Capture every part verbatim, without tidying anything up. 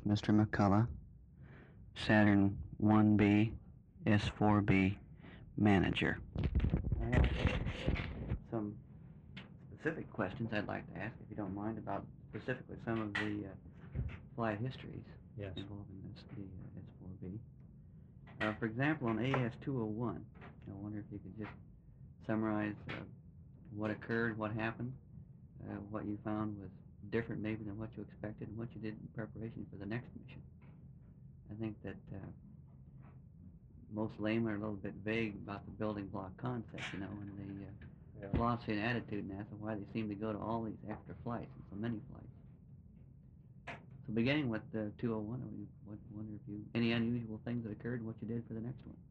Mister McCullough, Saturn one B, S four B manager. I have some specific questions I'd like to ask, if you don't mind, about specifically some of the uh, flight histories Yes. involving this, the uh, S four B. Uh, for example, on A S two oh one, I wonder if you could just summarize uh, what occurred, what happened, uh, what you found was different maybe than what you expected, and what you did in preparation for the next mission. I think that uh, most laymen are a little bit vague about the building block concept, you know, and the uh, Yeah. philosophy and attitude and that's why they seem to go to all these extra flights and so many flights. So beginning with the two oh one, I wonder if you, any unusual things that occurred and what you did for the next one.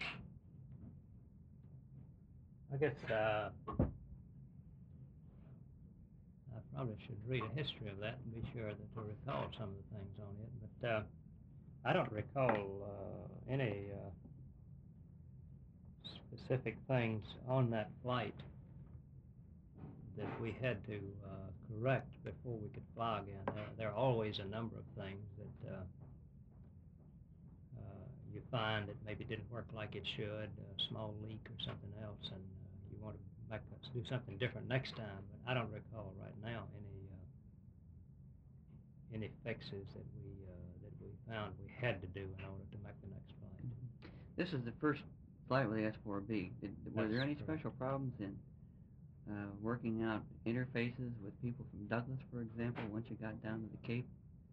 I guess uh, I probably should read a history of that and be sure that to recall some of the things on it. But uh, I don't recall uh, any uh, specific things on that flight that we had to uh, correct before we could fly again. There, there are always a number of things that uh, uh, you find that maybe didn't work like it should, a small leak or something else, and uh, you want to make us do something different next time. But I don't recall right now any uh, any fixes that we uh, that we found we had to do in order to make the next flight. This is the first flight with the S four B. Did, were That's there any correct. special problems in uh, working out interfaces with people from Douglas, for example, once you got down to the Cape?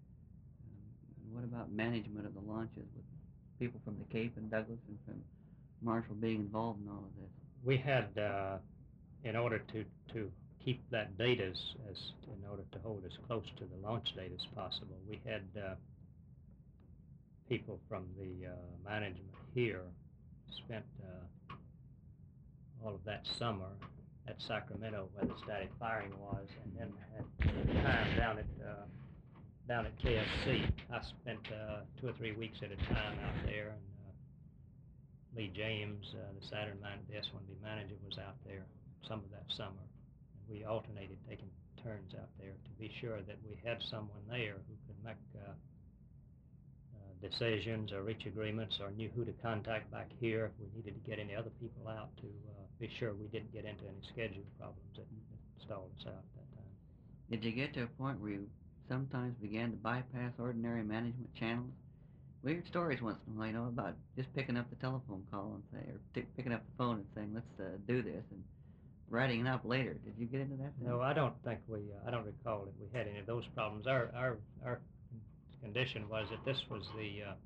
Um, what about management of the launches with people from the Cape and Douglas and from Marshall being involved in all of this? We had, uh, in order to, to keep that date as, as in order to hold as close to the launch date as possible, we had uh, people from the uh, management here spent uh, all of that summer at Sacramento where the static firing was, and then had time down at uh, down at K S C. I spent uh, two or three weeks at a time out there, and uh, Lee James, uh, the Saturn man, the S one B manager, was out there some of that summer, and we alternated taking turns out there to be sure that we had someone there who could make uh, uh, decisions or reach agreements or knew who to contact back here if we needed to get any other people out to uh, be sure we didn't get into any schedule problems that, that stalled us out at that time. Did you get to a point where you sometimes began to bypass ordinary management channels? We heard stories once in a while, you know, about just picking up the telephone call and saying, or t- picking up the phone and saying, let's uh, do this, and writing it up later. Did you get into that thing? No, I don't think we, uh, I don't recall that we had any of those problems. Our, our, our condition was that this was the, uh,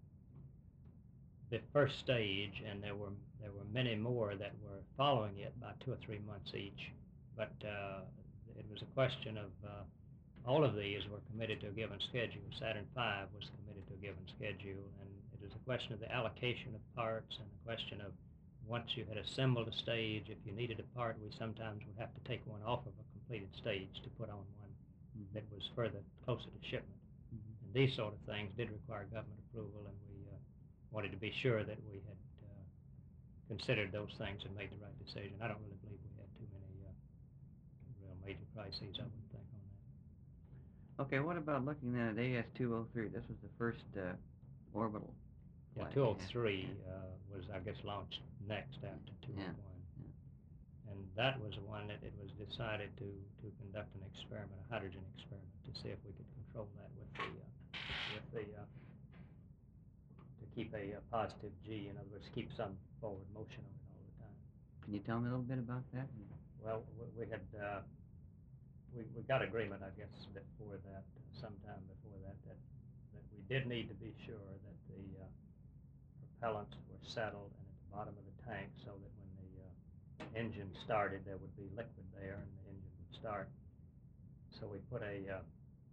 the first stage, and there were, there were many more that were following it by two or three months each. But uh, it was a question of uh, all of these were committed to a given schedule. Saturn five was committed to a given schedule, and it was a question of the allocation of parts and the question of once you had assembled a stage, if you needed a part, we sometimes would have to take one off of a completed stage to put on one Mhm. that was further closer to shipment. Mhm. And these sort of things did require government approval, and we uh, wanted to be sure that we had uh, considered those things and made the right decision. I don't really believe we had too many uh, real major crises, I wouldn't think, on that. Okay, what about looking at A S two oh three? This was the first uh, orbital Yeah, flight. two oh Yeah, three uh, was, I guess, launched next after yeah, two oh one. yeah. And that was the one that it was decided to, to conduct an experiment, a hydrogen experiment, to see if we could control that with the, uh, with the, uh, to keep a, uh positive G, in other words, keep some forward motion on it all the time. Can you tell me a little bit about that? Well, we, we had, uh, we, we got agreement, I guess, before that, sometime before that, that, that we did need to be sure that the uh, propellants were settled and at the bottom of the tank so that when the uh, engine started, there would be liquid there and the engine would start. So we put a, uh,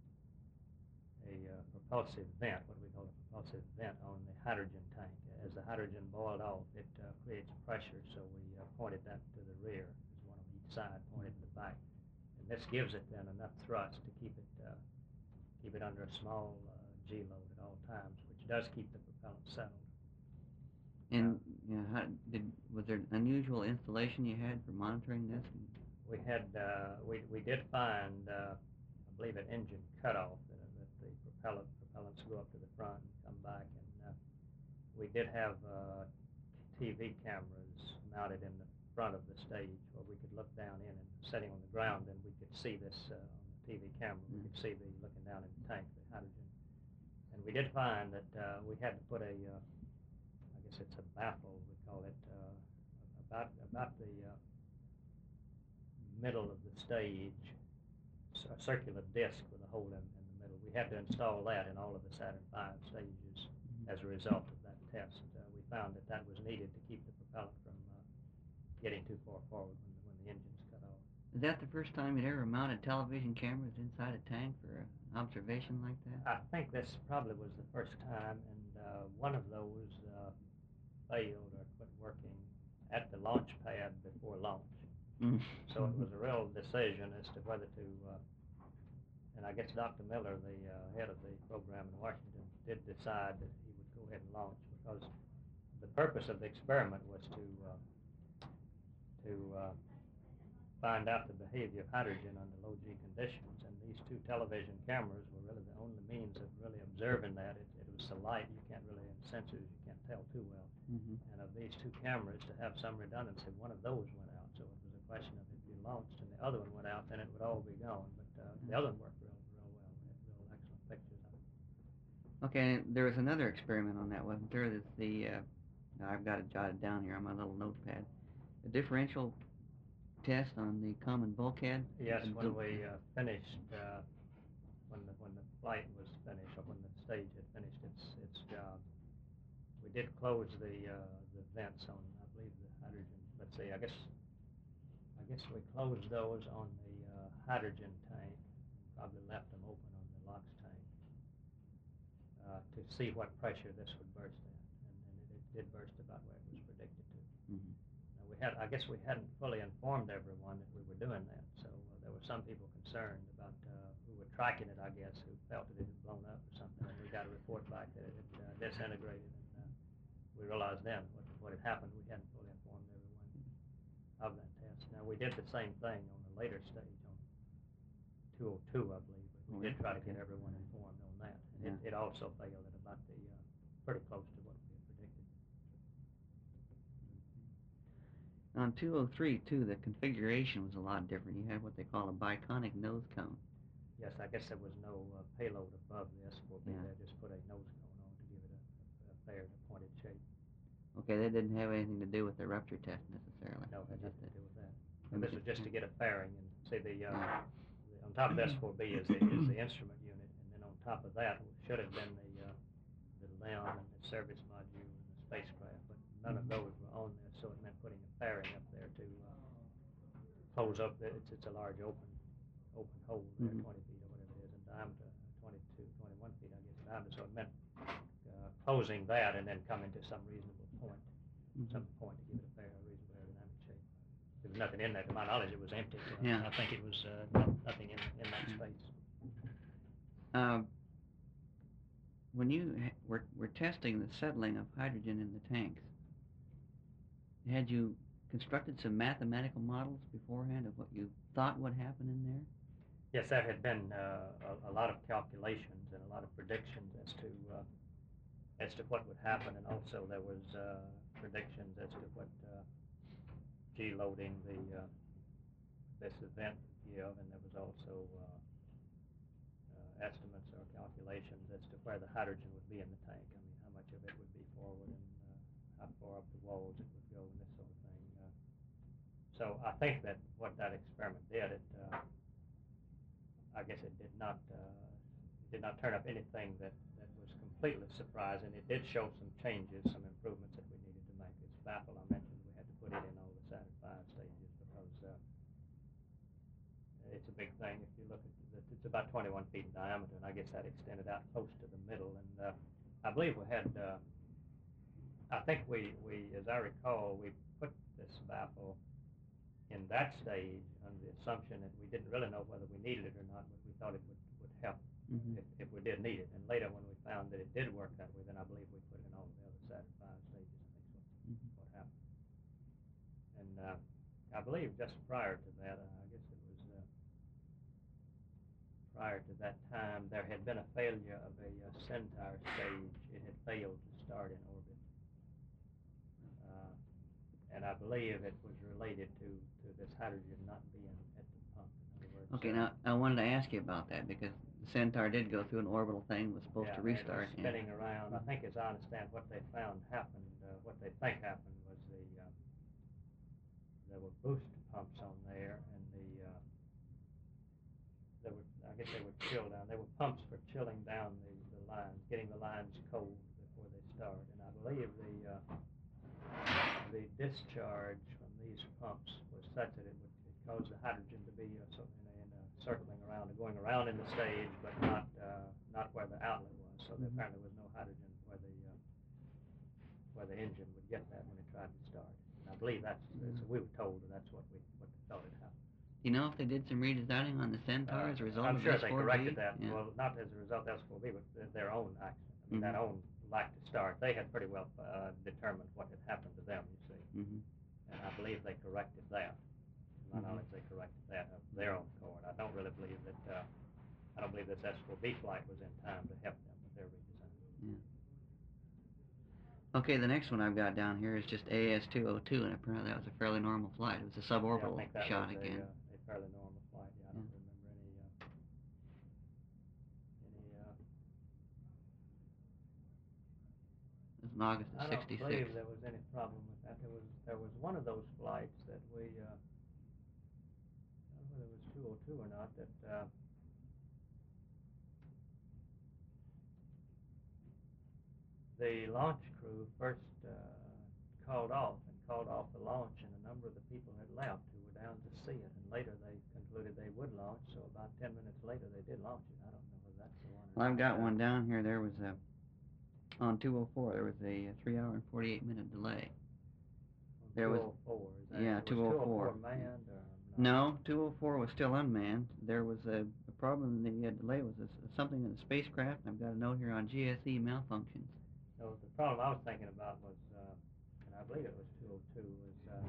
a uh, propulsive vent, what do we call a propulsive vent, on the hydrogen tank. As the hydrogen boiled off, it uh, creates pressure, so we uh, pointed that to the rear. There's one on each side, pointed to the back. And this gives it then enough thrust to keep it uh, keep it under a small uh, G load at all times, which does keep the propellant settled. And you know, how, did was there an unusual installation you had for monitoring this? We had uh, we we did find uh, I believe an engine cutoff that, that the propellant propellants go up to the front and come back. And uh, we did have uh, T V cameras mounted in the front of the stage where we could look down in, and sitting on the ground, and we could see this uh, on the T V camera. We could see the looking down in the tank, the hydrogen. And we did find that uh, we had to put a, uh, I guess it's a baffle, we call it, uh, about about the uh, middle of the stage, a circular disc with a hole in, in the middle. We had to install that in all of the Saturn five stages as a result of that test. Uh, we found that that was needed to keep the propellant from uh, getting too far forward when, when the engine's cut off. Is that the first time you'd ever mounted television cameras inside a tank for an observation like that? I think this probably was the first time, and uh, one of those uh, failed or quit working at the launch pad before launch. Mm. So it was a real decision as to whether to, uh, and I guess Doctor Miller, the uh, head of the program in Washington, did decide that he would go ahead and launch, because the purpose of the experiment was to uh, to uh, find out the behavior of hydrogen under low G conditions, and these two television cameras were really the only means of really observing that. It, it was so light you can't really, in sensors you can't tell too well. Mm-hmm. And of these two cameras, to have some redundancy, one of those went out. So it was a question of if you launched and the other one went out, then it would all be gone. But uh, the other one worked real, real well. We had real excellent pictures of it. Okay, there was another experiment on that, wasn't there? That's the, uh, I've got it jotted down here on my little notepad. A differential test on the common bulkhead? Yes, Uh, when the- we uh, finished, uh, when the when the flight was finished, or when the stage had finished its its job, we did close the uh, the vents on, I believe, the hydrogen. Let's see, I guess I guess we closed those on the uh, hydrogen tank, and probably left them open on the LOX tank uh, to see what pressure this would burst at, and, and it, it did burst about where it was predicted to. Mhm. Now we had, I guess we hadn't fully informed everyone that we were doing that, so uh, there were some people concerned about uh, who were tracking it, I guess, who felt that it had blown up or something, and we got a report back that it had uh, disintegrated, and uh, we realized then what, what had happened. We hadn't fully informed everyone of that test. Now, we did the same thing on the later stage on two oh two, I believe, but we Oh, did yeah, try to okay. get everyone informed on that. And Yeah. it, it also failed at about the, uh, pretty close to what we had predicted. On two oh three, too, the configuration was a lot different. You had what they call a biconic nose cone. Yes, I guess there was no uh, payload above the S four B. Yeah. They just put a nose cone on to give it a, a fair and a pointed shape. Okay, that didn't have anything to do with the rupture test necessarily. No, it had Just nothing to do with that. it And was this was just- just to get a fairing, and see the, uh, Yeah. the on top of S four B is the, is the instrument unit, and then on top of that should have been the uh, the L E M and the service module and the spacecraft, but none of those were on there, so it meant putting a fairing up there to uh, close up. The, it's it's a large open open hole there, Mhm. twenty feet or whatever it is in diameter, twenty-two, twenty-one feet, I guess, in diameter. So it meant uh, closing that and then coming to some reasonable point, Mhm. some point to give it a fair, reasonable aerodynamic shape. There was nothing in there. To my knowledge, it was empty. So Yeah. I think it was uh, no, nothing in in that space. Um, when you ha- were, were testing the settling of hydrogen in the tanks, had you constructed some mathematical models beforehand of what you thought would happen in there? Yes, there had been uh, a, a lot of calculations and a lot of predictions as to uh, as to what would happen, and also there was uh, predictions as to what uh, G loading the uh, this event would give, and there was also uh, uh, estimates or calculations as to where the hydrogen would be in the tank. I mean, how much of it would be forward, and uh, how far up the walls it would go, and this sort of thing. Uh, so I think that what that experiment did, it uh, I guess it did not uh, it did not turn up anything that, that was completely surprising. It did show some changes, some improvements that we needed to make. This baffle I mentioned, we had to put it in all the Saturn five stages because uh, it's a big thing. If you look at it, it's about twenty-one feet in diameter, and I guess that extended out close to the middle. And uh, I believe we had, uh, I think we, we, as I recall, we put this baffle in that stage under the assumption that we didn't really know whether we needed it or not, but we thought it would, would help Mhm. if, if we did need it. And later when we found that it did work that way, then I believe we put it in all the other Saturn five stages. I think so. Mhm. What happened. And uh, I believe just prior to that, uh, I guess it was uh, prior to that time, there had been a failure of a uh, Centaur stage. It had failed to start in orbit. Uh, and I believe it was related to, to this hydrogen not being at the pump. In other words, Okay, uh, now I wanted to ask you about that because the Centaur did go through an orbital thing, was supposed yeah, to and it restart. was spinning around. I think, as I understand, what they found happened, uh, what they think happened was the uh, there were boost pumps on there, and the uh, they were, I guess they would chill down. They were pumps for chilling down the, the lines, getting the lines cold before they start. And I believe the uh, the discharge from these pumps was such that it would it cause the hydrogen to be uh, so, in, a, in a circling around, going around in the stage, but not uh, not where the outlet was. So there Mhm. apparently was no hydrogen where the uh, where the engine would get that when it tried to start. And I believe that's Mhm. so we were told that that's what we what they thought had happened. You know if they did some redesigning on the Centaur as a result I'm of sure S they four B? corrected that. Yeah. Well, not as a result of S four B, but th- their own accident. I mean, that Mhm. own lack to start. They had pretty well uh, determined what had happened to them, you see. Mhm. And I believe they corrected that. To my Mhm. knowledge, they corrected that of their own accord. I don't really believe that, uh, I don't believe this S four B flight was in time to help them with their redesign. Yeah. Okay, the next one I've got down here is just A S two oh two, and apparently that was a fairly normal flight. It was a Yeah, I suborbital think that shot was a, again. uh, a fairly normal flight. Yeah, I don't remember any, uh, any, uh, It was in August I of don't sixty-six. believe there was any problem with that. There was there was one of those flights that we, uh, I don't know whether it was two oh two or not, that uh, the launch crew first uh, called off and called off the launch, and a number of the people had left who were down to see it. And later they concluded they would launch, so about ten minutes later they did launch it. I don't know whether that's the one. Or Well, I've got not. one down here. There was a on two oh four. There was a three hour and forty-eight minute delay. On There was two oh four. Is that, yeah was two oh four. two oh four manned or not? No, two oh four was still unmanned. There was a, a problem. The uh, delay was a, something in the spacecraft. I've got a note here on G S E malfunctions. No, the problem I was thinking about was, uh, and I believe it was two oh two, was uh,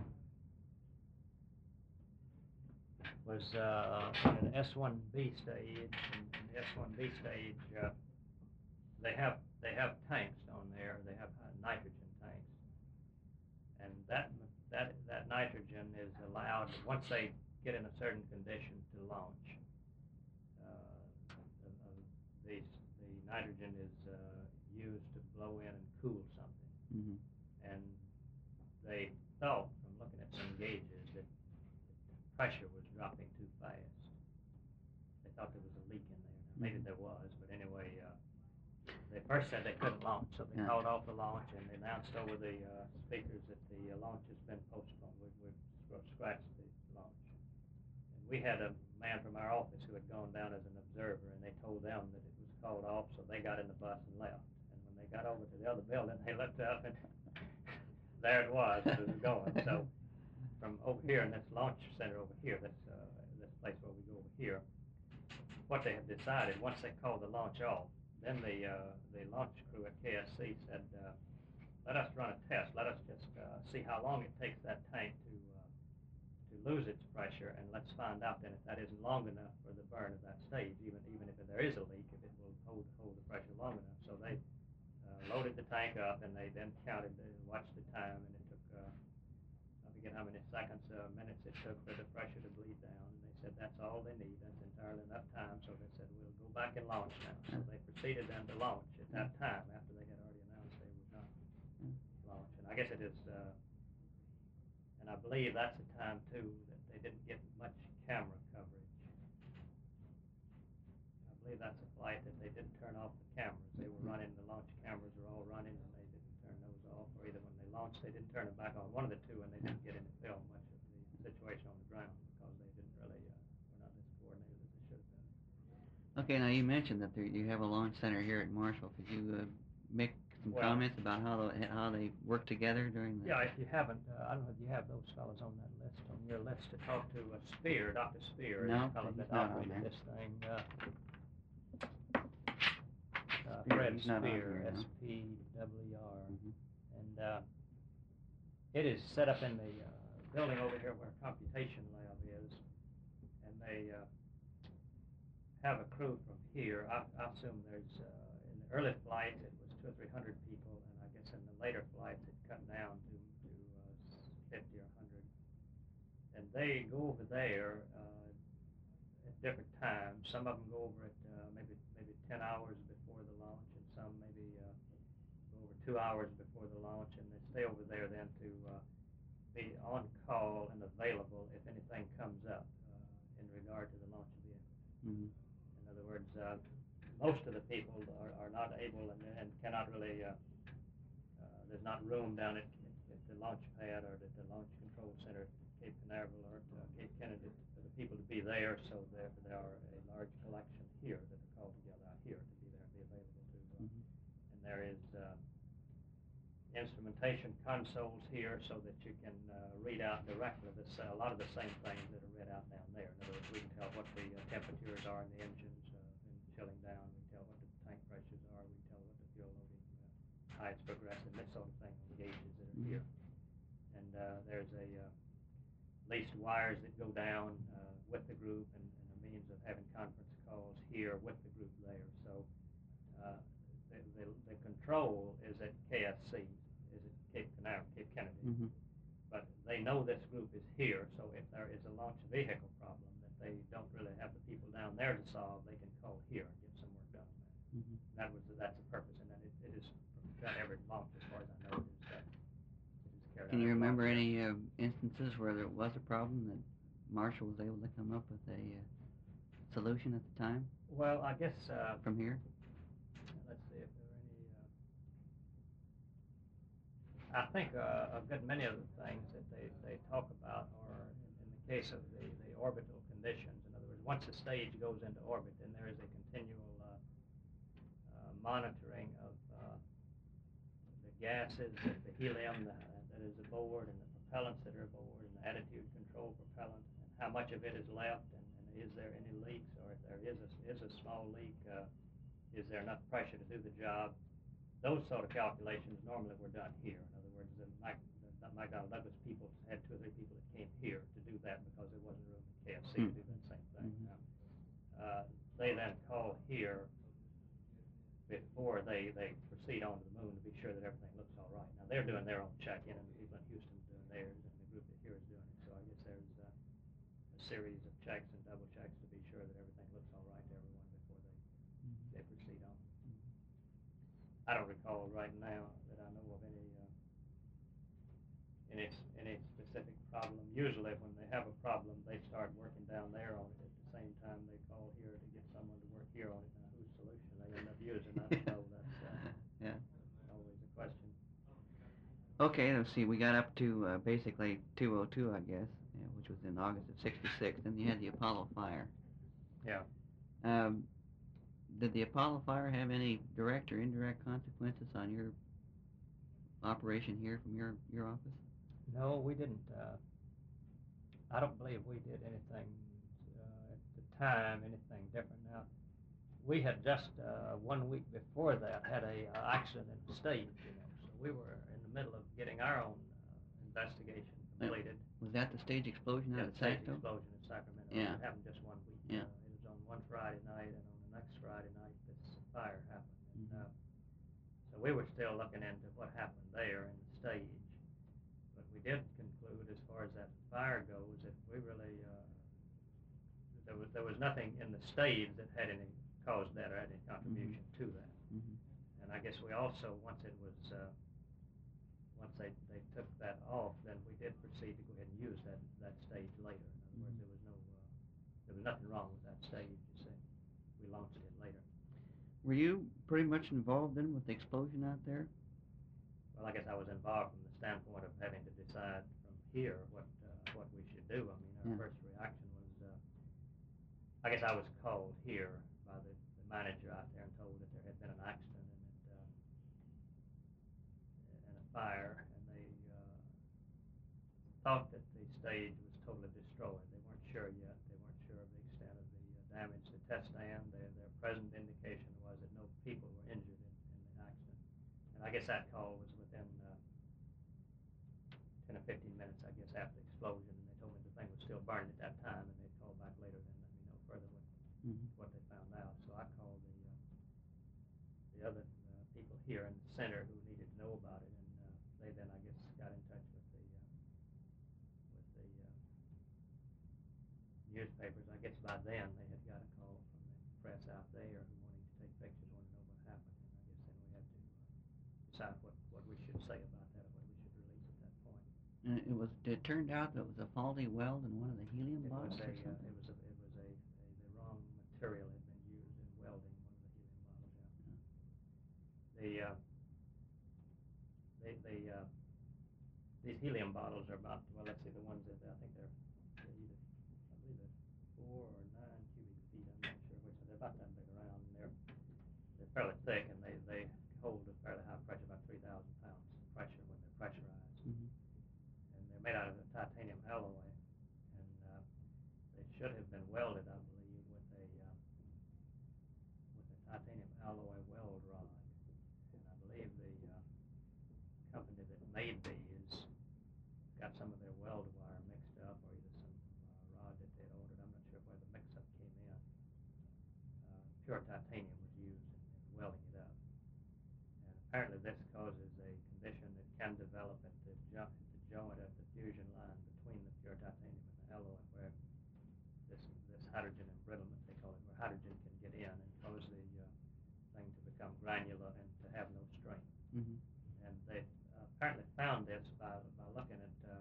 was uh, in an S one B stage. In, in the S one B stage, uh, they have they have tanks on there. They have uh, nitrogen tanks, and that that that nitrogen is allowed once they get in a certain condition to launch. Uh, the, uh, the the nitrogen is uh, used to blow in and cool something, Mm-hmm. and they thought from looking at some gauges that pressure was dropping too fast. They thought there was a leak in there. Now, maybe Mhm. there was, but anyway, uh, they first said they couldn't launch, so they Yeah. called off the launch and they announced over the uh, speakers that the uh, launch has been postponed. We, we've scr- scratched the launch. And we had a man from our office who had gone down as an observer, and they told them that it was called off, so they got in the bus and left. And when they got over to the other building, they looked up and there it was, it was going. So from over here in this launch center over here, this uh, this place where we go over here, what they had decided once they called the launch off, then the uh, the launch crew at K S C said, uh, "Let us run a test. Let us just uh, see how long it takes that tank to uh, to lose its pressure, and let's find out then if that isn't long enough for the burn of that stage. Even even if there is a leak, if it will hold hold the pressure long enough." So they uh, loaded the tank up, and they then counted, they watched the time, and it took. Uh, I forget how many seconds, uh, minutes it took for the pressure to bleed down, and they said that's all they need. That's entirely enough time. So they said we'll go back and launch now. So they proceeded then to launch at that time after they had already announced they would not launch. And I guess it is, uh, and I believe that's the time too that they didn't get much camera coverage. I believe that's a flight that they didn't turn off the cameras. They were running, the launch cameras were all running, and they didn't turn those off, or either when they launched, they didn't turn them back on. One of the two, and they didn't get any film much of the situation on the ground because they didn't really, uh, were not as coordinated as they should have been. Okay, now you mentioned that there, you have a launch center here at Marshall. Could you uh, make some Well- comments about how the, how they work together during the? Yeah, if you haven't, uh, I don't know if you have those fellows on that list, on your list to talk to uh, Spear, Doctor Spear, is No, the fellow he's that not on operated there. this thing. Uh, uh, Spear, Fred he's not on Spear, here, no. S P W R. Mhm. And uh, it is set up in the uh, building over here where computation lab is, and they uh, have a crew from here, I, I assume there's, uh, in the early flights, it was two or three hundred people, and I guess in the later flights, it cut down to, to uh, fifty or a hundred. And they go over there uh, at different times. Some of them go over at uh, maybe maybe ten hours before the launch, and some maybe uh, go over two hours before the launch, and they stay over there then to uh, be on call and available if anything comes up uh, in regard to the launch of the vehicle. Mm-hmm. In other words, uh, most of the people are, are not able and, and cannot really, uh, uh, there's not room down at, at the launch pad or at the launch control center at Cape Canaveral or at uh, Cape Kennedy for the people to be there, so there, there are a large collection here that are called together out here to be there and be available to. Uh, Mm-hmm. and there is uh, instrumentation consoles here so that you can uh, read out directly this, uh, a lot of the same things that are read out down there. In other words, we can tell what the uh, temperatures are in the engines uh, and chilling down. We can tell what the tank pressures are. We can tell what the fuel loading, uh, how it's progressing, this sort of thing on the gauges that are Mm-hmm. here. And uh, there's a uh, leased wires that go down uh, with the group and, and a means of having conference calls here with the group there. So uh, the, the, the control is at K S C, is at Cape Canaveral, Cape Kennedy. Mm-hmm. But they know this group is here, so if there is a launch vehicle problem that they don't really have the people down there to solve, they can call here and get some work done on that. Mm-hmm. That was the, that's the purpose, and then it, it is done every launch as far as I know. It is, uh, it is carried Can out you every remember launch. any uh, instances where there was a problem that Marshall was able to come up with a uh, solution at the time Well, I guess, uh, from here? let's see if there are any, uh, I think uh, a good many of the things that they, they talk about are, in, in the case of the, the orbital conditions. In other words, once the stage goes into orbit, then there is a continual uh, uh, monitoring of uh, the gases, the, the helium the, that is aboard, and the propellants that are aboard, and the attitude control propellant, and how much of it is left, and, and is there any leaks, or if there is a, is a small leak, uh, is there enough pressure to do the job? Those sort of calculations normally were done here. In other words, the, Mike, the McDonnell Douglas people had two or three people that came here to do that because there wasn't room at K F C Hmm. to do that same thing. Mhm. Now, uh, they then call here before they, they proceed on to the moon to be sure that everything looks all right. Now, they're doing their own check-in, and the people in Houston are doing theirs, and the group that here is doing it. So I guess there's uh, a series of checks and double checks to be sure that everything looks all right to everyone before they, they proceed on. I don't recall right now that I know of any uh, any any specific problem. Usually, when they have a problem, they start working down there on it at the same time they call here to get someone to work here on it. Now, whose solution they end up using, I don't know. That's uh, Yeah. always a question. Okay, let's see. We got up to uh, basically two oh two, I guess, yeah, which was in August of sixty-six. Then you had the Apollo fire. Yeah. Um, did the Apollo fire have any direct or indirect consequences on your operation here from your, your office? No, we didn't. Uh, I don't believe we did anything uh, at the time, anything different. Now, we had just uh, one week before that had a uh, accident in the stage, you know, so we were in the middle of getting our own uh, investigation Yeah. completed. Was that the stage explosion Yeah, out the at stage Sacto? explosion in Sacramento. Yeah. It happened just one week. Yeah. Uh, it was on one Friday night, and on the next Friday night, this fire happened. And, Mhm. uh, so we were still looking into what happened there in the stage. But we did conclude, as far as that fire goes, that we really uh, there was there was nothing in the stage that had any caused that or had any contribution to that. Mhm. And I guess we also, once it was uh, once they, they took that off, then we did proceed to go ahead and use that that stage later. In other words, there was no uh, there was nothing wrong with that stage. You see, we launched it later. Were you pretty much involved then with the explosion out there? Well, I guess I was involved from the standpoint of having to decide from here what uh, what we should do. I mean, our Yeah. first reaction was, uh, I guess I was called here by the, the manager out there and told that there had been an accident and that, uh, and a fire, and they uh, thought that the stage was totally destroyed. They weren't sure yet. They weren't sure of the extent of the uh, damage to test stand. Their, their present indication was that no people were injured in, in the accident. And I guess that call was within uh, ten or fifteen minutes, I guess, after the explosion, and they told me the thing was still burning at that time, and they'd call back later then and let me know further what, Mhm. what they found out. So I called the uh, the other uh, people here in the center who needed to know about it, and uh, they then, I guess, got in touch with the uh, with the uh, newspapers. I guess by then they had got a call from the press out there who wanted to take pictures, wanted to know what happened, and I guess then we had to uh, decide what, what we should say about that or what we should release at that point. And it was. It turned out that it was a faulty weld in one of the helium It was bottles a or uh, something. it was a it was a, a the wrong material had been used in welding one of the helium bottles. Yeah. The uh, they they uh, these helium bottles are about, well, let's see, the ones that I think they're, they're either, I believe they're four or nine cubic feet. I'm not sure which. They're about that big around, and they're they're fairly thick, and they they hold a fairly high pressure, about three thousand pounds pressure when they're pressurized. Mhm. And they're made out of a titanium alloy, and uh, they should have been welded, I believe, with a uh, with a titanium alloy weld rod. And I believe the uh, company that made these got some of their weld wire mixed up, or either some uh, rod that they'd ordered. I'm not sure where the mix-up came in. Uh, pure titanium was used in, in welding it up. And apparently this causes a condition that can develop at the, jo- at the joint at the fusion line between the pure titanium and the alloy, where this this hydrogen embrittlement, they call it, where hydrogen can get in and cause the uh, thing to become granular and to have no strength. Mhm. And they uh, apparently found this by by looking at uh,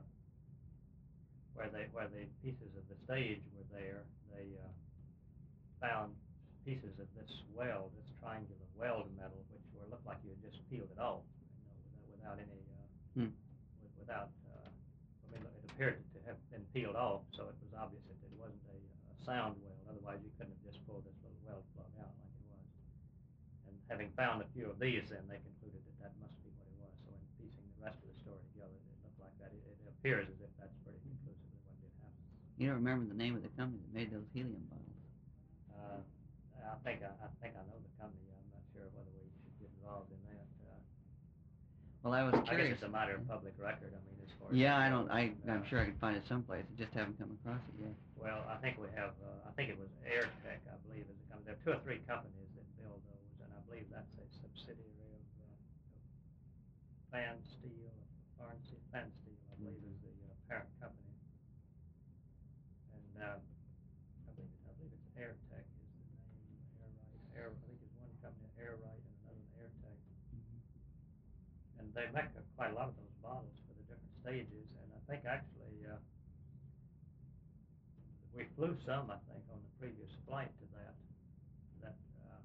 where they where the pieces of the stage were there. They uh, found pieces of this weld, this triangular weld metal, which were looked like you had just peeled it off, you know, without, without any, uh, Hmm. with, without. Uh, I mean, it appeared to have been peeled off, so it was obvious that it wasn't a, a sound weld. Otherwise, you couldn't have just pulled this little weld plug out like it was. And having found a few of these, then they concluded that that must be what it was. So in piecing the rest of the story together, it looked like that. It, it appears as if that's pretty conclusively what did happen. You don't remember the name of the company that made those helium bottles? Uh, I think I, I think I know the company. I'm not sure whether we should get involved in that. Uh, Well, I was I guess curious. it's a matter of public record. I mean, as far as Yeah, that I don't. goes, I and, I'm uh, sure I can find it someplace. I just haven't come across it yet. Well, I think we have. Uh, I think it was AirTech, I believe, is a company. There are two or three companies that build those, and I believe that's a subsidiary of, uh, of Fan Steel, Farn Steel, Fan Steel, I believe, is the uh, parent company. And uh, I believe it, I believe it's AirTech is the name. Airrite. Air. I think there's one company Airrite and another one AirTech. And they make uh, quite a lot of those bottles for the different stages. And I think actually uh, we flew some, I think, on the previous flight to that that uh,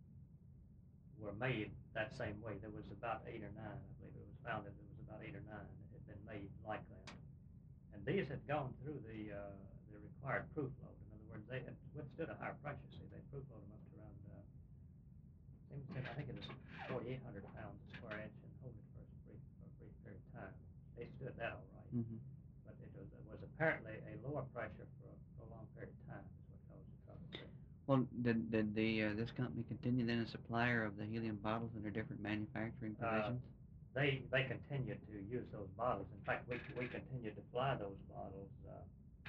were made that same way. There was about eight or nine, I believe. It was found that there was about eight or nine that had been made like that. And these had gone through the uh, the required proof load. In other words, they had withstood a higher pressure. See, they proof load them up to around, uh, I think it was forty-eight hundred pounds a square inch, and hold it for a brief, for a brief period of time. They stood that all right. Mm-hmm. But it was, it was apparently a lower pressure for a prolonged period of time is what caused the trouble. Well, did did the uh, this company continue then as supplier of the helium bottles under different manufacturing Uh, provisions? they they continued to use those bottles. In fact, we we continued to fly those bottles uh,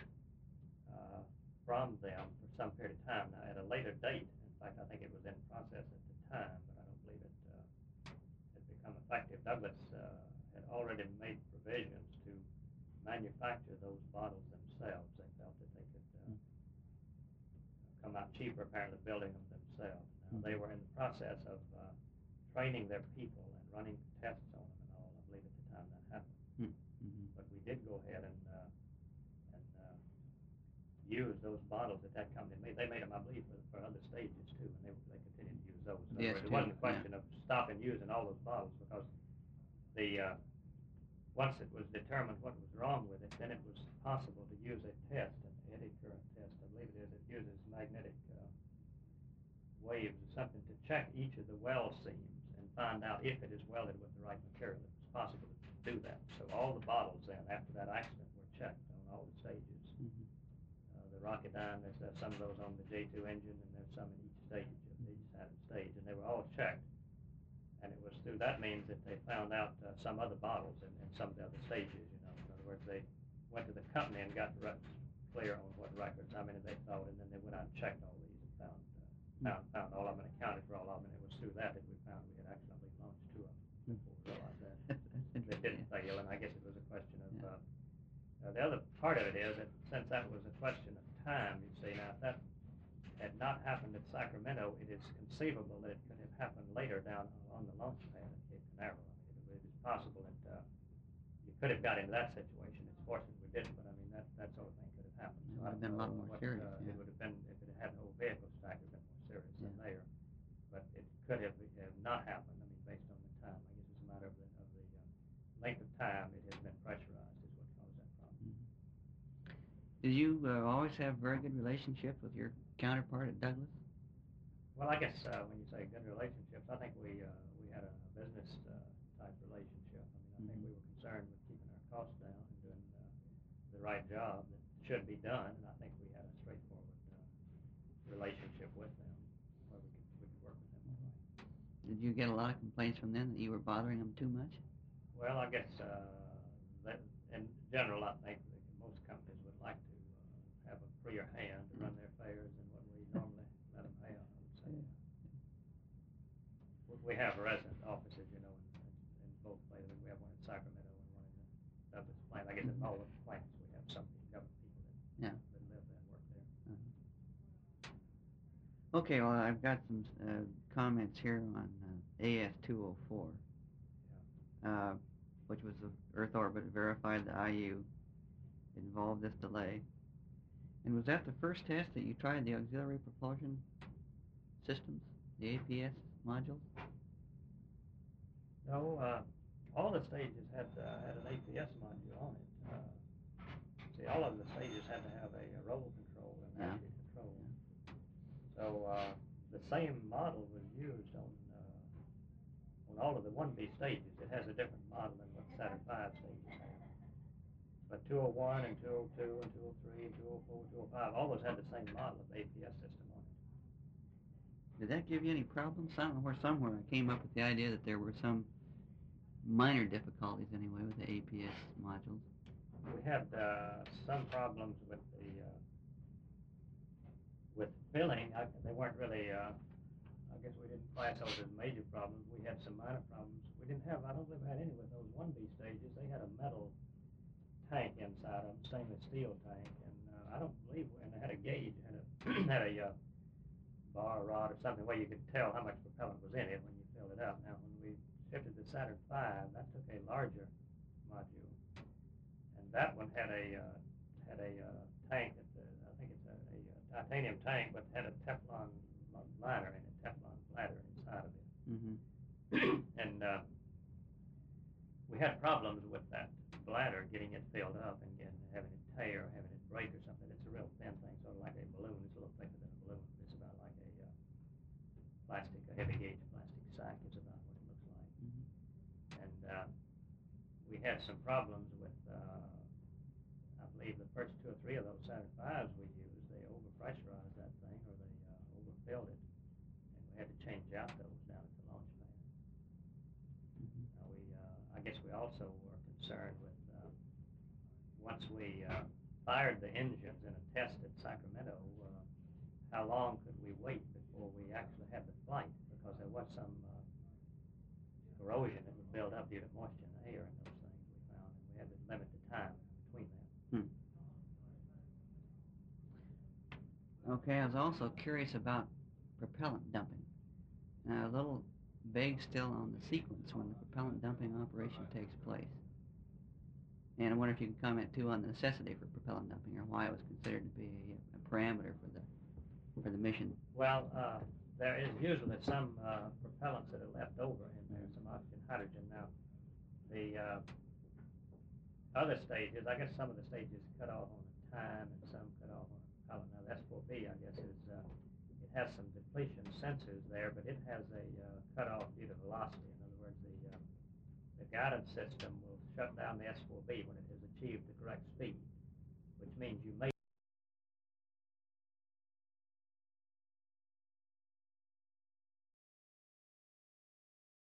uh, from them for some period of time. Now, at a later date, in fact, I think it was in process at the time, but I don't believe it uh, had become effective. Douglas uh, had already made provisions to manufacture those bottles themselves. They felt that they could uh, Mm. come out cheaper, apparently, building them themselves. Now, Mm. they were in the process of uh, training their people and running tests on them and all, I believe, at the time that happened. Mm-hmm. But we did go ahead and uh, and uh, use those bottles that that company made. They made them, I believe, for, for other stages too, and they they continued to use those. In other Yes, words, it too, wasn't a yeah. question of stopping using all those bottles, because the uh, once it was determined what was wrong with it, then it was possible to use a test, an eddy current test, I believe it is. It uses magnetic uh, waves or something to check each of the weld seams and find out if it is welded with the right material. It was possible to do that. So all the bottles then, after that accident, were checked on all the stages. Mm-hmm. Uh, the Rocketdyne, there's uh, some of those on the J two engine, and there's some in each stage, of each side of the stage, and they were all checked. And it was through that means that they found out uh, some other bottles in, in some of the other stages, you know. In other words, they went to the company and got the records clear on what records, how many they thought, and then they went out and checked all these and found found, found all of them and accounted for all of them, and it was through that that we found we had actually launched two of them before we realized that. That's, that's That interesting. didn't fail, and I guess it was a question of, Yeah. uh, uh, the other part of it is that since that was a question of time, you see, now if that had not happened at Sacramento, it is conceivable that it could have happened later down on the launch pad at Cape Canaveral. I mean, it, it is possible that uh, you could have got into that situation. It's fortunate we didn't, but I mean, that, that sort of thing could have happened. It So would I have don't been a lot know more what, serious, uh, yeah. It would have been, if it had had the whole vehicle stack, it would have been more serious than Yeah. there. But it could have, have not happened, I mean, based on the time. I guess it's a matter of the, of the uh, length of time it has been pressurized is what caused that problem. Mhm. Did you uh, always have very good relationships with your counterpart at Douglas? Well, I guess uh, when you say good relationships, I think we uh, we had a business uh, type relationship. I mean, I think Mhm. we were concerned with keeping our costs down and doing uh, the right job that should be done, and I think we had a straightforward uh, relationship with them where we could we could work with them all right. Did you get a lot of complaints from them that you were bothering them too much? Well, I guess uh, that in general, I think that most companies would like to uh, have a freer hand to run their affairs than what we normally let them have. I would say. Yeah. We- We have resident offices, you know, in, in both places. We have one in Sacramento and one in the Douglas plant. I guess in all of the plants we have some government people that, Yeah. that live there and work there. Uh-huh. Okay, well, I've got some uh, comments here on uh, A S two oh four, uh, which was the Earth orbit verified the I U involved this delay. And was that the first test that you tried the auxiliary propulsion systems, the A P S modules? No, uh, all the stages had uh, had an A P S module on it. Uh, see, all of the stages had to have a, a roll control and Yeah. navigate control. So uh, the same model was used on uh, on all of the one B stages. It has a different model than what Saturn five stages have. But two oh one and two oh two and two oh three and two oh four and two oh five, all those had the same model of A P S system on it. Did that give you any problems? Somewhere, somewhere I came up with the idea that there were some minor difficulties anyway with the A P S modules. We had uh, some problems with the uh, with filling. I, they weren't really. Uh, I guess we didn't class those as major problems. We had some minor problems. We didn't have. I don't believe we had any with those one B stages. They had a metal tank inside them, stainless steel tank, and uh, I don't believe. And they had a gauge, had a had a uh, bar rod or something where you could tell how much propellant was in it when you filled it up. Now, when we shifted to Saturn five, that took a larger module, and that one had a uh, had a uh, tank that uh, I think it's a, a, uh titanium tank, but had a Teflon liner in it, Teflon bladder inside of it, Mm-hmm. and uh, we had problems with that bladder getting it filled up and getting having it tear or having it break or something. It's a real thin thing, sort of like a balloon. It's a little thicker than a balloon. It's about like a uh, plastic, a heavy gauge plastic sack is about what it looks like. Mm-hmm. And uh, we had some problems with, uh, I believe the first two or three of those Saturn fives we used, they overpressurized that thing or they uh, overfilled it. And we had to change out those down at the launch pad. Mm-hmm. Now we, uh, I guess we also were concerned with, uh, once we uh, fired the engines in a test at Sacramento, uh, how long could we wait before we actually had the flight? Because there was some uh, corrosion that would build up due to moisture in the air and those things we found, and we had to limit the time between that. Hmm. Okay, I was also curious about propellant dumping. Uh, a little vague still on the sequence when the propellant dumping operation takes place. And I wonder if you can comment too on the necessity for propellant dumping or why it was considered to be a, a parameter for the for the mission. Well, uh, there is usually some uh, propellants that are left over in there, some oxygen, hydrogen. Now, the uh, other stages, I guess some of the stages cut off on a time and some cut off on a propellant. Now, the S four B, I guess, is uh, it has some depletion sensors there, but it has a uh, cutoff due to velocity. In other words, the uh, the guidance system will shut down the S four B when it has achieved the correct speed, which means you may